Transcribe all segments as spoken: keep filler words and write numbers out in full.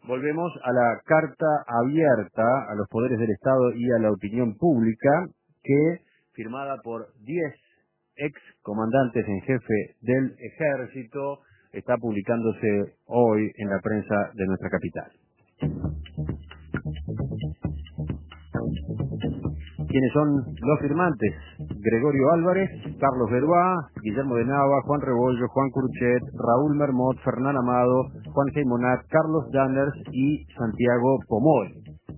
volvemos a la carta abierta a los poderes del Estado y a la opinión pública que, firmada por diez ex comandantes en jefe del Ejército, está publicándose hoy en la prensa de nuestra capital. ¿Quiénes son los firmantes? Gregorio Álvarez, Carlos Verbois, Guillermo de Nava, Juan Rebollo, Juan Curchet, Raúl Mermot, Fernán Amado, Juan Geymonat, Carlos Danners y Santiago Pomoy.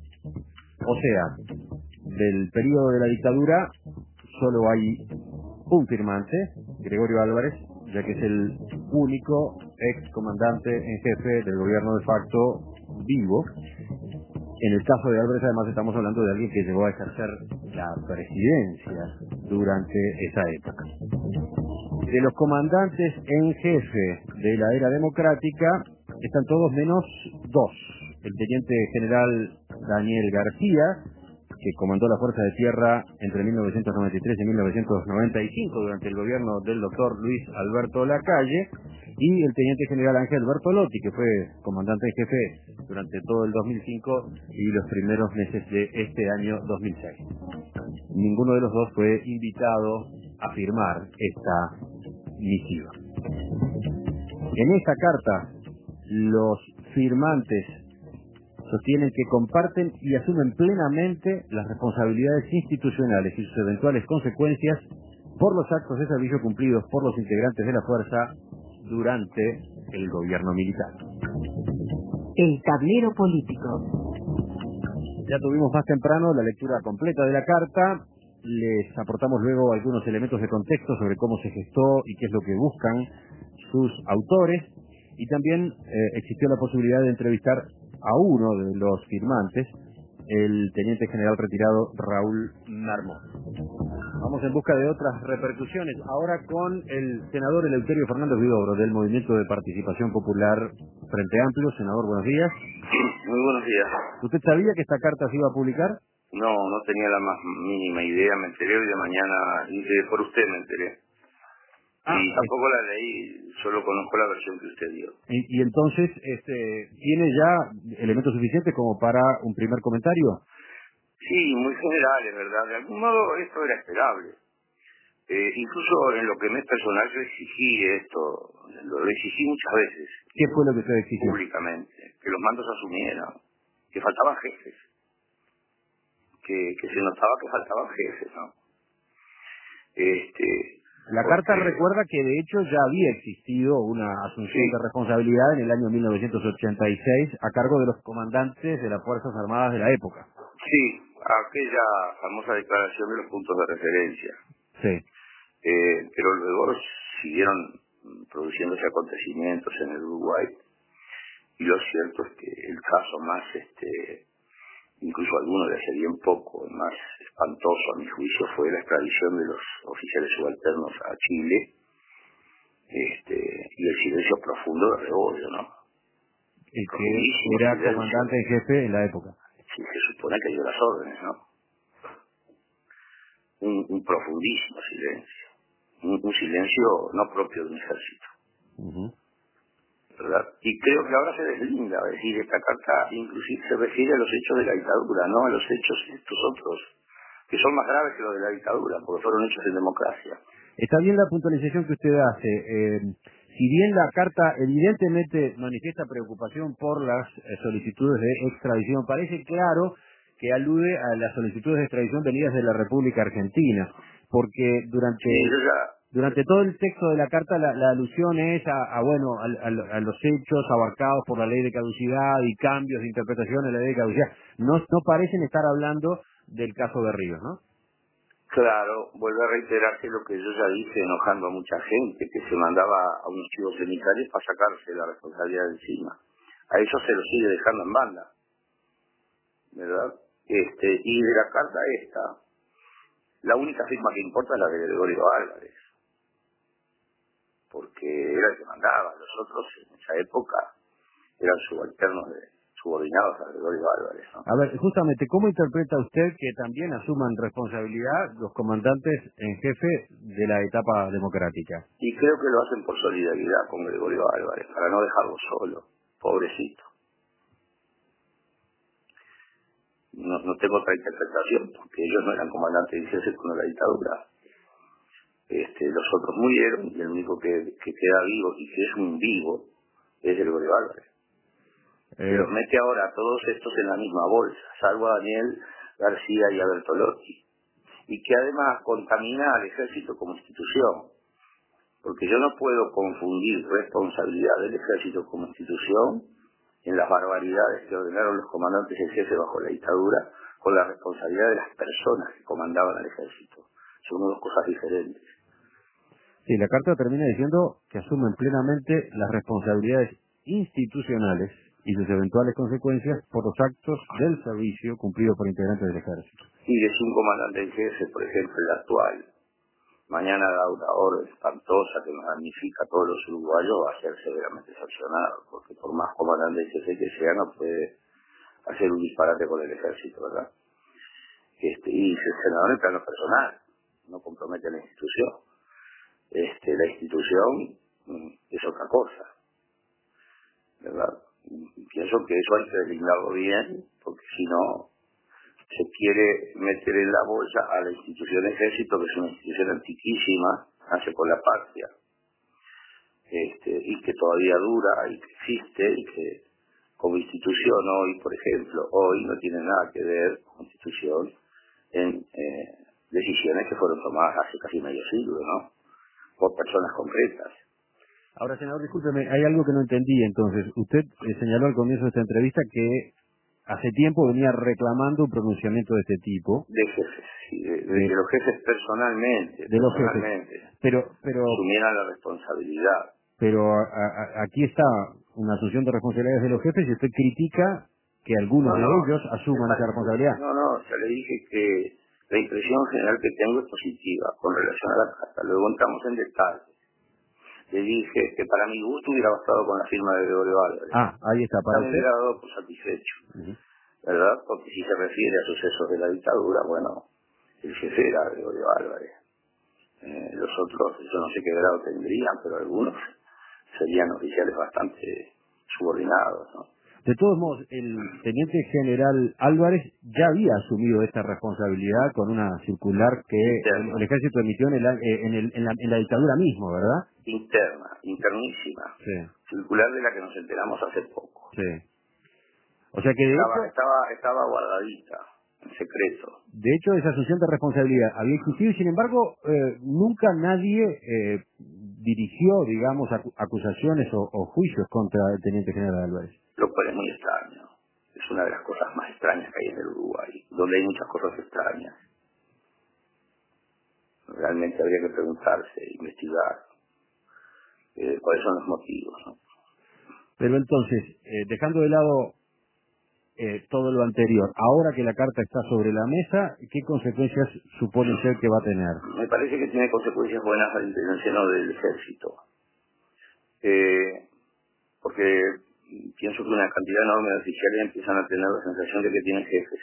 O sea, del periodo de la dictadura solo hay un firmante, Gregorio Álvarez, ya que es el único ex comandante en jefe del gobierno de facto vivo. En el caso de Álvarez, además, estamos hablando de alguien que llegó a ejercer la presidencia durante esa época. De los comandantes en jefe de la era democrática, están todos menos dos. El teniente general Daniel García, que comandó la Fuerza de Tierra entre mil novecientos noventa y tres y mil novecientos noventa y cinco durante el gobierno del doctor Luis Alberto Lacalle, y el teniente general Ángel Bertolotti, que fue comandante en jefe durante todo el dos mil cinco y los primeros meses de este año dos mil seis. Ninguno de los dos fue invitado a firmar esta misiva. En esta carta, los firmantes sostienen que comparten y asumen plenamente las responsabilidades institucionales y sus eventuales consecuencias por los actos de servicio cumplidos por los integrantes de la fuerza durante el gobierno militar. El tablero político. Ya tuvimos más temprano la lectura completa de la carta. Les aportamos luego algunos elementos de contexto sobre cómo se gestó y qué es lo que buscan sus autores. Y también eh, existió la posibilidad de entrevistar a uno de los firmantes, el teniente general retirado Raúl Mermot. Vamos en busca de otras repercusiones, ahora con el senador Eleuterio Fernández Huidobro, del Movimiento de Participación Popular Frente Amplio. Senador, buenos días. Muy buenos días. ¿Usted sabía que esta carta se iba a publicar? No, no tenía la más mínima idea, me enteré hoy de mañana, y de- por usted me enteré. Ah, y tampoco la leí, solo conozco la versión que usted dio. Y, y entonces, este, ¿tiene ya elementos suficientes como para un primer comentario? Sí, muy generales, ¿verdad? De algún modo esto era esperable. Eh, incluso en lo que me es personal yo exigí esto, lo exigí muchas veces. ¿Qué fue lo que usted exigió? Públicamente, que los mandos asumieran, que faltaban jefes, que, que se notaba que faltaban jefes, ¿no? Este, La porque, carta recuerda que de hecho ya había existido una asunción sí, de responsabilidad en el año mil novecientos ochenta y seis a cargo de los comandantes de las Fuerzas Armadas de la época. sí, aquella famosa declaración de los puntos de referencia. Sí. Eh, pero luego siguieron produciéndose acontecimientos en el Uruguay, y lo cierto es que el caso más, este, incluso alguno de hace bien poco, el más espantoso a mi juicio, fue la extradición de los oficiales subalternos a Chile, este, y el silencio profundo de Rebollo, ¿no? El que Profundísimo era silencio. comandante en jefe en la época. Sí, se supone que dio las órdenes, ¿no? Un, un profundísimo silencio. Un, un silencio no propio de un ejército. Uh-huh. ¿Verdad? Y creo que ahora se deslinda, es decir, esta carta inclusive se refiere a los hechos de la dictadura, no a los hechos estos otros, que son más graves que los de la dictadura, porque fueron hechos en democracia. Está bien la puntualización que usted hace. Eh, si bien la carta evidentemente manifiesta preocupación por las eh, solicitudes de extradición, parece claro que alude a las solicitudes de extradición venidas de la República Argentina, porque durante Sí, yo ya, durante todo el texto de la carta la, la alusión es a, a bueno a, a- a los hechos abarcados por la ley de caducidad y cambios de interpretación de la ley de caducidad. No, no parecen estar hablando del caso de Ríos, ¿no? claro, vuelve a reiterarse lo que yo ya dije, enojando a mucha gente, que se mandaba a unos chivos emisarios para sacarse la responsabilidad de encima. A eso se lo sigue dejando en banda, ¿verdad? Este, y de la carta esta, la única firma que importa es la de Gregorio Álvarez, porque era el que mandaba. Los otros en esa época eran subalternos de, subordinados a Gregorio Álvarez, ¿no? A ver, justamente, ¿cómo interpreta usted que también asuman responsabilidad los comandantes en jefe de la etapa democrática? Y creo que lo hacen por solidaridad con Gregorio Álvarez, para no dejarlo solo, pobrecito. no tengo otra interpretación, porque ellos no eran comandantes de ejército con la dictadura. Este, los otros murieron y el único que, que queda vivo y que es un vivo es Gregorio Álvarez. Eh, Los mete ahora a todos estos en la misma bolsa, salvo a Daniel García y a Bertolotti, y que además contamina al ejército como institución, porque yo no puedo confundir responsabilidad del ejército como institución en las barbaridades que ordenaron los comandantes en jefe bajo la dictadura con la responsabilidad de las personas que comandaban al ejército. Son dos cosas diferentes. sí, la carta termina diciendo que asumen plenamente las responsabilidades institucionales y sus eventuales consecuencias por los actos del servicio cumplidos por integrantes del ejército. Y de un comandante en jefe, por ejemplo, el actual, mañana da una orden espantosa que nos damnifica a todos los uruguayos, va a ser severamente sancionado, porque por más comandante en jefe que sea, no puede hacer un disparate con el ejército, ¿verdad? Este, y el senador en plano personal, no compromete a la institución. Este, la institución mm, es otra cosa, ¿verdad? Y pienso que eso hay que deslindarlo bien, porque si no se quiere meter en la bolsa a la institución ejército, que es una institución antiquísima, nace con la patria, este, y que todavía dura y que existe, y que como institución hoy, por ejemplo, hoy no tiene nada que ver con institución en eh, decisiones que fueron tomadas hace casi medio siglo, ¿no? Por personas concretas. Ahora, senador, discúlpeme, hay algo que no entendí. Entonces, usted eh, señaló al comienzo de esta entrevista que hace tiempo venía reclamando un pronunciamiento de este tipo. De jefes, sí, de, de De, que los jefes personalmente, de los jefes. personalmente, Pero, pero, asumieran la responsabilidad. pero a- a- aquí está una asunción de responsabilidades de los jefes y usted critica que algunos No, de no, ellos asuman esa responsabilidad. no, no, ya le dije que la impresión general que tengo es positiva con relación a la carta. Luego entramos en detalle. Le dije que para mi gusto hubiera bastado con la firma de Gregorio Álvarez. Ah, ahí está, Ya para me usted. hubiera dado por satisfecho, Ujú. ¿verdad? Porque si se refiere a sucesos de la dictadura, bueno, el jefe era Gregorio Álvarez. Eh, los otros, yo no sé qué grado tendrían, pero algunos serían oficiales bastante subordinados, ¿no? De todos modos, el teniente general Álvarez ya había asumido esta responsabilidad con una circular que el, Interna, el ejército emitió en, el, a- eh, en, el- en la, en la dictadura mismo, ¿verdad? interna, internísima, Sí, circular de la que nos enteramos hace poco. sí. O sea que de Estaba, hecho, estaba, estaba guardadita, en secreto. de hecho esa asunción de responsabilidad había existido y sin embargo eh, nunca nadie eh, dirigió, digamos, acu- acusaciones o, o juicios contra el teniente general Álvarez. Lo cual es muy extraño. Es una de las cosas más extrañas que hay en el Uruguay, donde hay muchas cosas extrañas. Realmente habría que preguntarse, investigar, eh, cuáles son los motivos, ¿no? Pero entonces, eh, dejando de lado eh, todo lo anterior, ahora que la carta está sobre la mesa, ¿qué consecuencias supone ser que va a tener? Me parece que tiene consecuencias buenas al intervención del ejército. Eh, porque pienso que una cantidad enorme de oficiales empiezan a tener la sensación de que tienen jefes.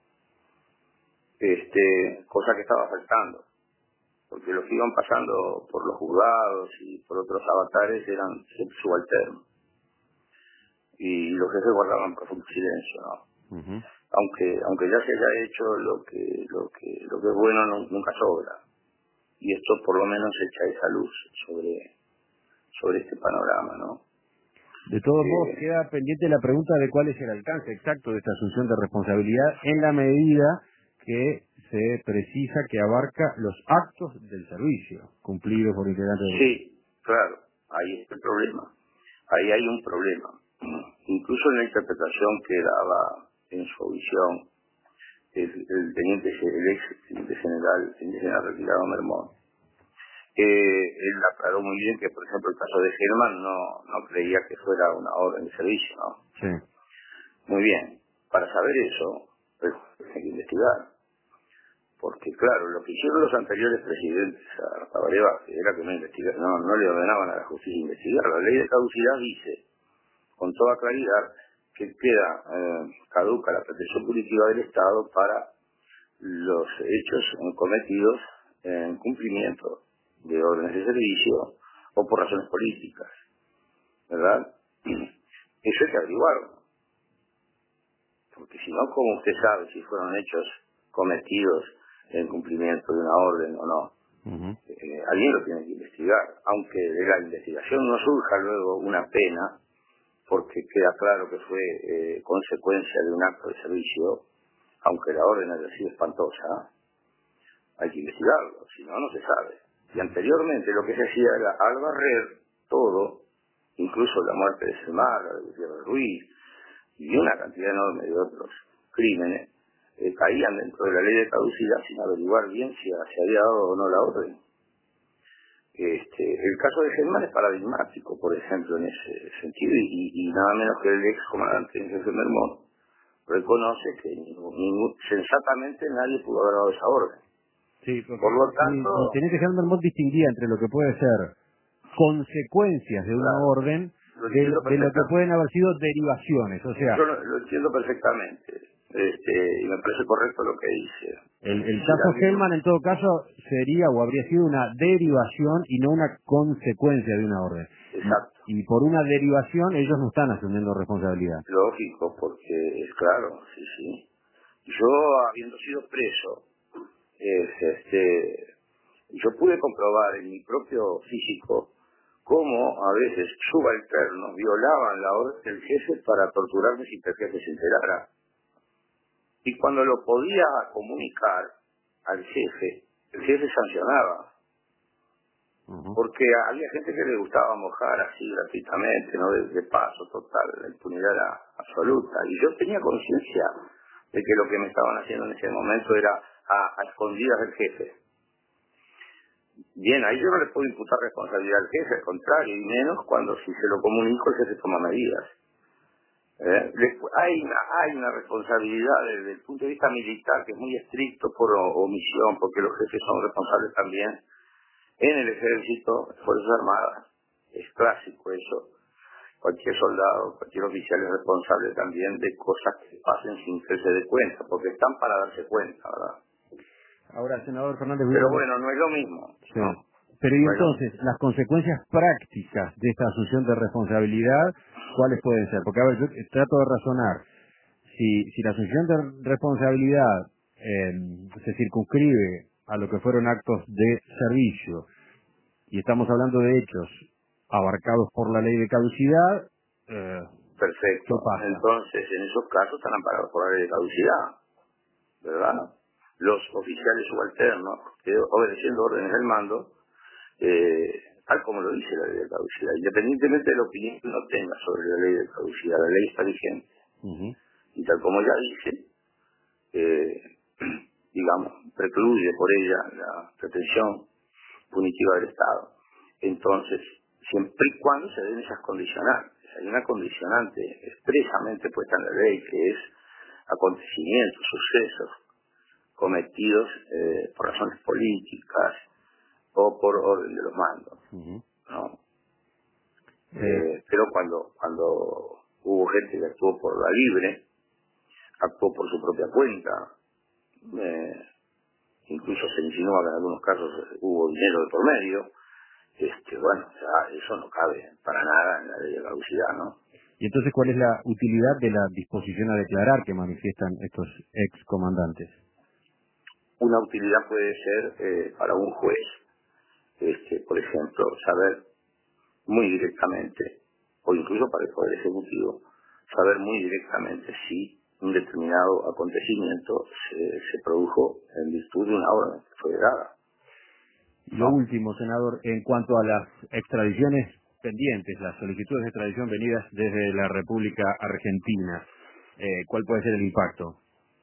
Este, cosa que estaba faltando. Porque los que iban pasando por los juzgados y por otros avatares eran subalternos. Y los jefes guardaban profundo silencio, ¿no? Ujú. Aunque aunque ya se haya hecho lo que lo que lo que es bueno, no- nunca sobra. Y esto por lo menos echa esa luz sobre sobre este panorama, ¿no? De todos modos, Que queda pendiente la pregunta de cuál es el alcance exacto de esta asunción de responsabilidad en la medida que se precisa que abarca los actos del servicio cumplidos por integrantes del... sí, claro, ahí está el problema. Ahí hay un problema. Incluso en la interpretación que daba en su audición el, el teniente, el ex teniente general, el teniente general retirado Mermón, eh, él aclaró muy bien que, por ejemplo, el caso de Germán no, no creía que fuera una orden de servicio, ¿no? Sí. Muy bien. Para saber eso, pues, hay que investigar. Porque, claro, lo que hicieron los anteriores presidentes a Tabaré Vázquez era que no investigaran, no, no le ordenaban a la justicia investigar. La ley de caducidad dice, con toda claridad, que queda eh, caduca la protección punitiva del Estado para los hechos eh, cometidos en cumplimiento de órdenes de servicio o por razones políticas, ¿verdad? Eso hay que averiguarlo, porque porque si no, ¿cómo usted sabe si fueron hechos cometidos en cumplimiento de una orden o no? Uh-huh. Eh, alguien lo tiene que investigar, aunque de la investigación no surja luego una pena, porque queda claro que fue eh, consecuencia de un acto de servicio, aunque la orden haya sido espantosa, hay que investigarlo, si no, no se sabe. Y anteriormente lo que se hacía era, al barrer todo, incluso la muerte de Selmar, de Gutiérrez Ruiz, y una cantidad enorme de otros crímenes, eh, caían dentro de la ley de caducidad sin averiguar bien si se había dado o no la orden. Este, el caso de Selmar es paradigmático, por ejemplo, en ese sentido, y, y nada menos que el ex comandante en jefe Mermont reconoce que ningún, ningún, sensatamente nadie pudo haber dado esa orden. Sí, porque, por lo tanto, sí, el teniente general Mermont distinguía entre lo que puede ser consecuencias de una claro, orden de, de lo que pueden haber sido derivaciones, o sea... Yo lo, lo entiendo perfectamente, este, y me parece correcto lo que dice. El, el caso Hellman, en todo caso, sería o habría sido una derivación y no una consecuencia de una orden. Exacto. Y, y por una derivación ellos no están asumiendo responsabilidad. Lógico, porque es claro, sí, sí. Yo, habiendo sido preso, es, este, yo pude comprobar en mi propio físico cómo a veces subalternos violaban la orden del jefe para torturarme sin que el jefe se enterara. Y cuando lo podía comunicar al jefe, el jefe sancionaba. Uh-huh. Porque había gente que le gustaba mojar así gratuitamente, ¿no? De, de paso total, la impunidad era absoluta. Y yo tenía conciencia de que lo que me estaban haciendo en ese momento era a, a escondidas del jefe. Bien, ahí yo no le puedo imputar responsabilidad al jefe, al contrario, y menos cuando si se lo comunico el jefe toma medidas. Eh, después, hay, una, hay una responsabilidad desde el punto de vista militar que es muy estricto por omisión, porque los jefes son responsables también en el ejército, Fuerzas Armadas. Es clásico eso. Cualquier soldado, cualquier oficial es responsable también de cosas que pasen sin que se dé cuenta, porque están para darse cuenta, ¿verdad? Ahora, senador Fernández... Pero bueno, no es lo mismo. Sí. ¿No? Pero y bueno, entonces, las consecuencias prácticas de esta asunción de responsabilidad, ¿cuáles pueden ser? Porque, a ver, yo trato de razonar. Si, si la asunción de responsabilidad eh, se circunscribe a lo que fueron actos de servicio, y estamos hablando de hechos abarcados por la ley de caducidad, eh, perfecto. ¿qué pasa? Entonces, en esos casos están amparados por la ley de caducidad, ¿verdad? Los oficiales subalternos, que obedeciendo órdenes del mando, eh, tal como lo dice la ley de caducidad, independientemente de la opinión que uno tenga sobre la ley de caducidad, la ley está vigente. Uh-huh. Y tal como ya dice, eh, digamos, precluye por ella la pretensión punitiva del Estado. Entonces, siempre y cuando se den esas condicionantes, hay una condicionante expresamente puesta en la ley, que es acontecimientos, sucesos cometidos eh, por razones políticas o por orden de los mandos, uh-huh. ¿no? Eh, pero cuando cuando hubo gente que actuó por la libre, actuó por su propia cuenta, eh, incluso se insinúa que en algunos casos hubo dinero de por medio, este, bueno, ya eso no cabe para nada en la ley de caducidad, ¿no? Y entonces, ¿cuál es la utilidad de la disposición a declarar que manifiestan estos excomandantes? Una utilidad puede ser eh, para un juez, este, por ejemplo, saber muy directamente, o incluso para el Poder Ejecutivo, saber muy directamente si un determinado acontecimiento se, se produjo en virtud de una orden que fue dada. Y lo ¿no? último, senador, en cuanto a las extradiciones pendientes, las solicitudes de extradición venidas desde la República Argentina, eh, ¿cuál puede ser el impacto?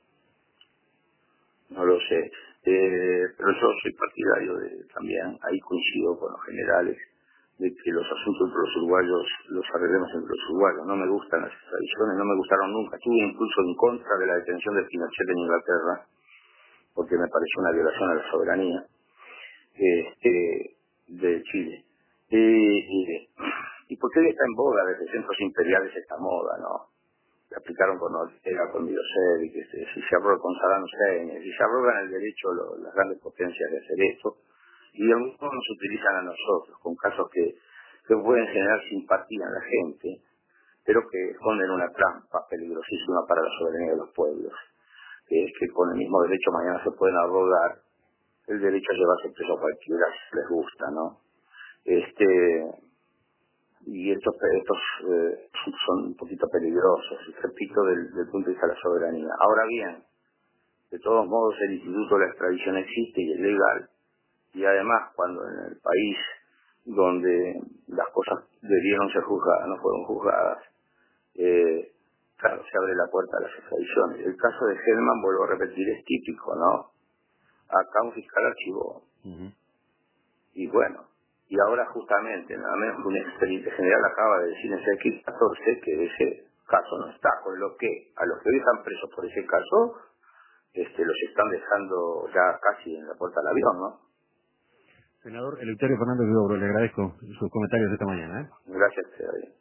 No lo sé, eh, pero yo soy partidario de también, ahí coincido con los generales, de que los asuntos entre los uruguayos los arreglemos entre los uruguayos. No me gustan las extradiciones, no me gustaron nunca. Estuve incluso en contra de la detención de Pinochet en Inglaterra, porque me pareció una violación a la soberanía este, de Chile. Y, y, y porque hoy está en boga desde centros imperiales esta moda, ¿no? La aplicaron con Ortega, con Milosevic, que se, se arroga con Saddam Hussein, y se arrogan el derecho lo, las grandes potencias de hacer esto, y algunos nos utilizan a nosotros, con casos que, que pueden generar simpatía en la gente, pero que esconden una trampa peligrosísima para la soberanía de los pueblos, que es que con el mismo derecho mañana se pueden arrogar el derecho a llevarse preso a cualquiera si les gusta, ¿no? Este y estos estos eh, son un poquito peligrosos, repito, del, del punto de vista de la soberanía. Ahora bien, de todos modos el instituto de la extradición existe y es legal, y además cuando en el país donde las cosas debieron ser juzgadas no fueron juzgadas, eh, claro, se abre la puerta a las extradiciones. El caso de Hellman, vuelvo a repetir, es típico, ¿no? Acá un fiscal archivó. Uh-huh. Y bueno, y ahora justamente, nada menos que un expediente general acaba de decir en C X catorce que ese caso no está, con lo que a los que hoy están presos por ese caso, este, los están dejando ya casi en la puerta del avión, ¿no? Senador Eleuterio Fernández Huidobro, le agradezco sus comentarios esta mañana, ¿eh? Gracias, David.